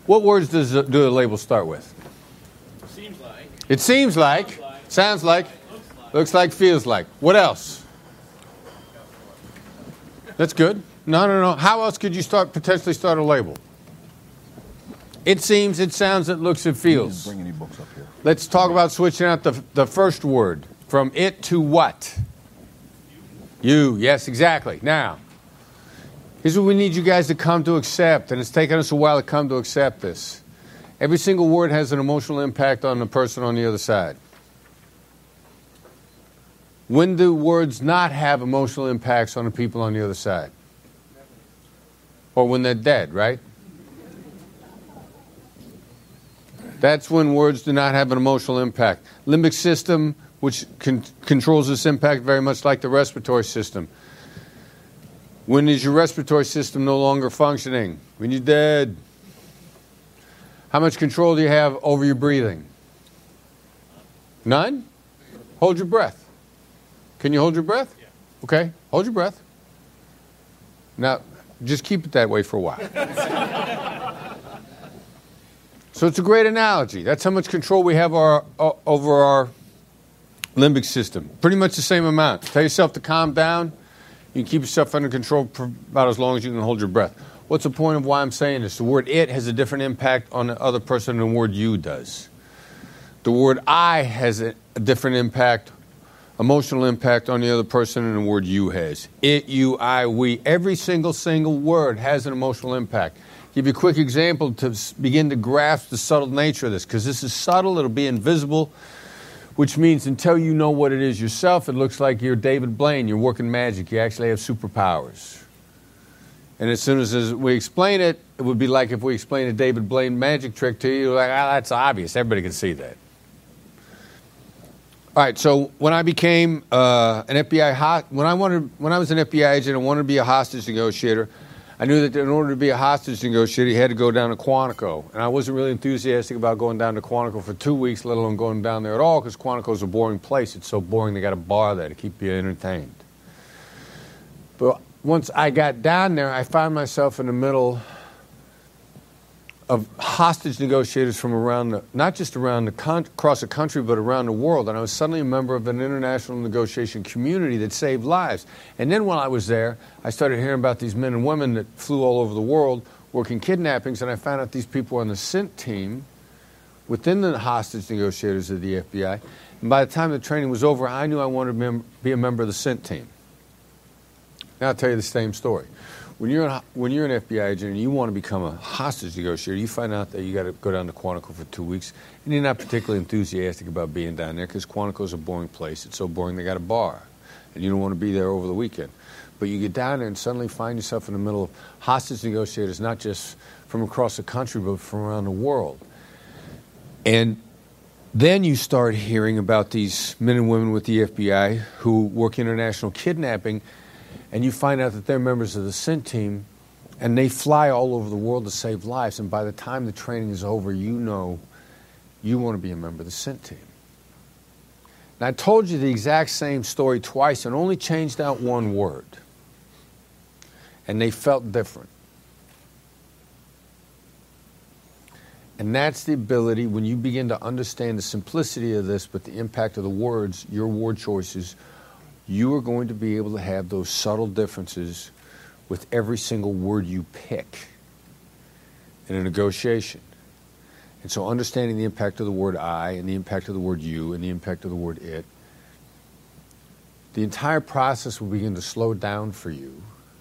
What words do a label start with? Seems like. It seems like. Sounds like. Looks like. Feels like. What else? That's good. No. How else could you potentially start a label? It seems, it sounds, it looks, it feels. Bring any books up here. Let's talk about switching out the first word. From it to what? You. Yes, exactly. Now, here's what we need you guys to come to accept, and it's taken us a while to come to accept this. Every single word has an emotional impact on the person on the other side. When do words not have emotional impacts on the people on the other side? Or when they're dead, right? That's when words do not have an emotional impact. Limbic system, which controls this impact very much like the respiratory system. When is your respiratory system no longer functioning? When you're dead. How much control do you have over your breathing? None? Hold your breath. Can you hold your breath? Yeah. Okay, hold your breath. Now, just keep it that way for a while. So it's a great analogy. That's how much control we have over our limbic system. Pretty much the same amount. Tell yourself to calm down. You can keep yourself under control for about as long as you can hold your breath. What's the point of why I'm saying this? The word it has a different impact on the other person than the word you does. The word I has a different impact, emotional impact on the other person than the word you has. It, you, I, we. Every single word has an emotional impact. Give you a quick example to begin to grasp the subtle nature of this, because this is subtle, it'll be invisible, which means until you know what it is yourself, it looks like you're David Blaine, you're working magic, you actually have superpowers. And as soon as we explain it, it would be like if we explained a David Blaine magic trick to you, you're like, that's obvious, everybody can see that. All right, so when I became an FBI, when I was an FBI agent and wanted to be a hostage negotiator, I knew that in order to be a hostage negotiator, you had to go down to Quantico. And I wasn't really enthusiastic about going down to Quantico for 2 weeks, let alone going down there at all, because Quantico's a boring place. It's so boring they got a bar there to keep you entertained. But once I got down there, I found myself in the middle of hostage negotiators from around not just around across the country, but around the world. And I was suddenly a member of an international negotiation community that saved lives. And then while I was there, I started hearing about these men and women that flew all over the world working kidnappings, and I found out these people were on the SINT team within the hostage negotiators of the FBI. And by the time the training was over, I knew I wanted to be a member of the SINT team. Now I'll tell you the same story. When you're an FBI agent and you want to become a hostage negotiator, you find out that you got to go down to Quantico for 2 weeks, and you're not particularly enthusiastic about being down there because Quantico's a boring place. It's so boring they got a bar, and you don't want to be there over the weekend. But you get down there and suddenly find yourself in the middle of hostage negotiators, not just from across the country, but from around the world. And then you start hearing about these men and women with the FBI who work international kidnapping, and you find out that they're members of the SINT team, and they fly all over the world to save lives. And by the time the training is over, you know you want to be a member of the SINT team. And I told you the exact same story twice and only changed out one word. And they felt different. And that's the ability, when you begin to understand the simplicity of this, but the impact of the words, your word choices, you are going to be able to have those subtle differences with every single word you pick in a negotiation. And so understanding the impact of the word I and the impact of the word you and the impact of the word it, the entire process will begin to slow down for you,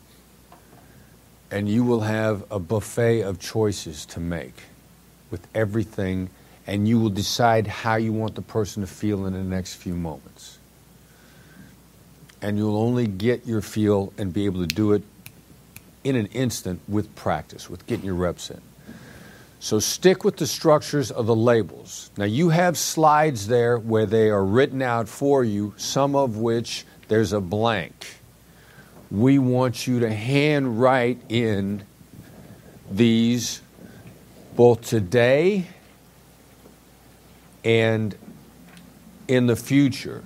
and you will have a buffet of choices to make with everything, and you will decide how you want the person to feel in the next few moments. And you'll only get your feel and be able to do it in an instant with practice, with getting your reps in. So stick with the structures of the labels. Now you have slides there where they are written out for you, some of which there's a blank. We want you to hand write in these both today and in the future.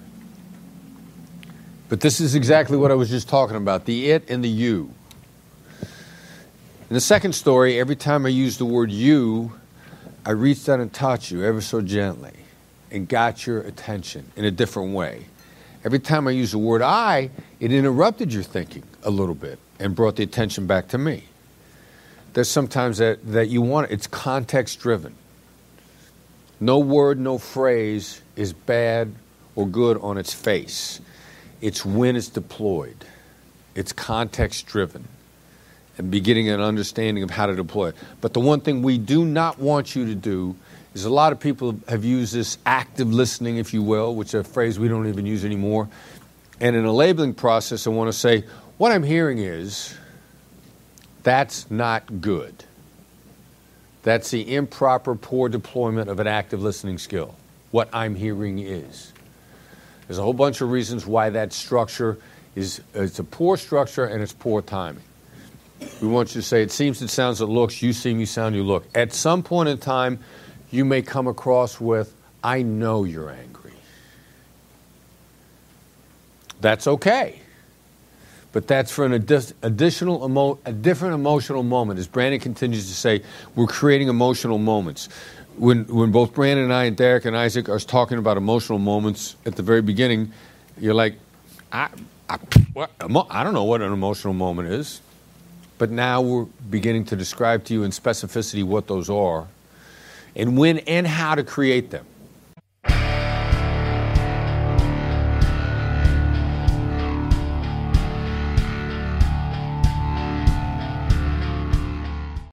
But this is exactly what I was just talking about, the it and the you. In the second story, every time I used the word you, I reached out and touched you ever so gently and got your attention in a different way. Every time I used the word I, it interrupted your thinking a little bit and brought the attention back to me. There's sometimes that you want, it's context driven. No word, no phrase is bad or good on its face. It's when it's deployed. It's context driven. And beginning an understanding of how to deploy it. But the one thing we do not want you to do is a lot of people have used this active listening, if you will, which is a phrase we don't even use anymore. And in a labeling process, I want to say, what I'm hearing is, that's not good. That's the improper, poor deployment of an active listening skill. What I'm hearing is. There's a whole bunch of reasons why that structure is, it's a poor structure and it's poor timing. We want you to say, it seems, it sounds, it looks, you seem, you sound, you look. At some point in time, you may come across with, I know you're angry. That's okay. But that's for a different emotional moment. As Brandon continues to say, we're creating emotional moments. When both Brandon and I and Derek and Isaac are talking about emotional moments at the very beginning, you're like, I don't know what an emotional moment is. But now we're beginning to describe to you in specificity what those are and when and how to create them.